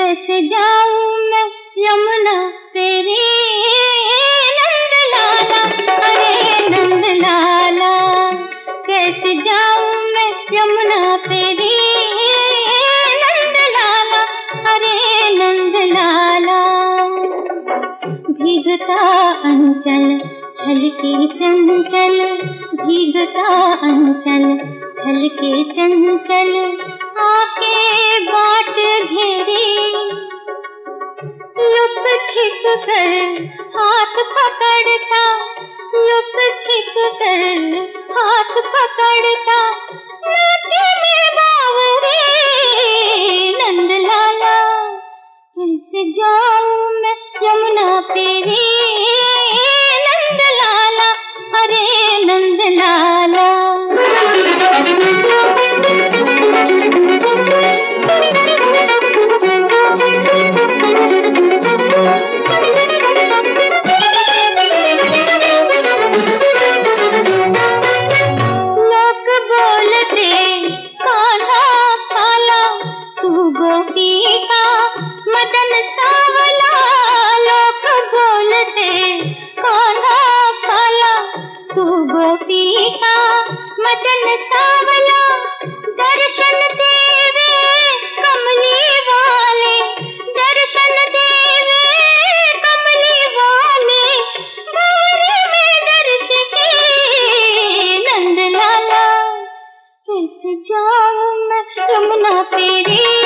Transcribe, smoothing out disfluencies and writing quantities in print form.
कैसे जाऊं मैं यमुना तेरी नंद लाला, अरे नंद लाला। कैसे जाऊं मैं यमुना तेरी नंद लाला, अरे नंद लाला। भीगता अंचल छलके चंचल, भीगता अंचल छलके चंचल, आके बाट घेरे लुक छिप कर हाथ पकड़ता, लुक छिप कर हाथ पकड़ता, नाचे में बावरे नंद लाला। कैसे जाऊं मैं यमुना तेरी नंद लाला, अरे नंद लाला। लोग बोलते कान्हा काला, तू गोपी का मदन सावला। लोग बोलते कान्हा काला, तू गोपी का मदन सावला। दर्शन देवे कमली वाले, दर्शन देवे कमली वाले, भंवरे में दर्श के नंद लाला। कैसे जाऊं मैं यमुना तेरी